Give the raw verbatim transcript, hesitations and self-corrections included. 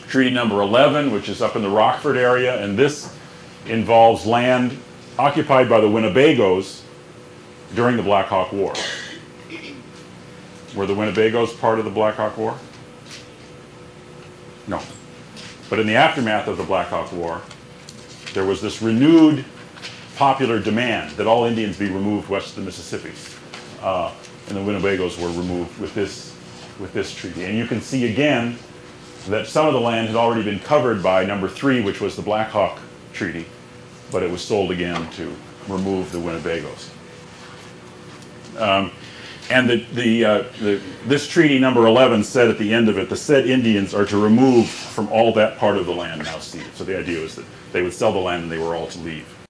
Treaty number eleven, which is up in the Rockford area, and this involves land occupied by the Winnebagos during the Black Hawk War. Were the Winnebagos part of the Black Hawk War? No. But in the aftermath of the Black Hawk War, there was this renewed popular demand that all Indians be removed west of the Mississippi. Uh, and the Winnebagos were removed with this, with this treaty. And you can see again that some of the land had already been covered by number three, which was the Black Hawk Treaty, but it was sold again to remove the Winnebagos. Um, and the, the, uh, the, this treaty number eleven said at the end of it, the said Indians are to remove from all that part of the land now ceded. So the idea was that they would sell the land and they were all to leave.